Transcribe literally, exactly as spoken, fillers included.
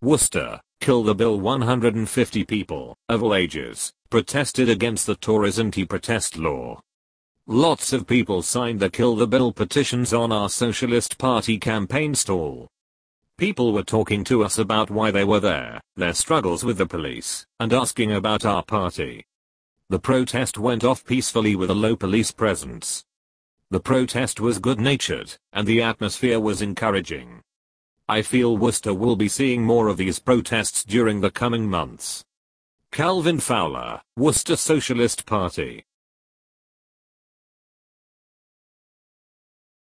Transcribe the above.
Worcester, Kill the Bill. one hundred fifty people, of all ages, protested against the Tories' anti-protest law. Lots of people signed the Kill the Bill petitions on our Socialist Party campaign stall. People were talking to us about why they were there, their struggles with the police, and asking about our party. The protest went off peacefully with a low police presence. The protest was good-natured, and the atmosphere was encouraging. I feel Worcester will be seeing more of these protests during the coming months. Calvin Fowler, Worcester Socialist Party.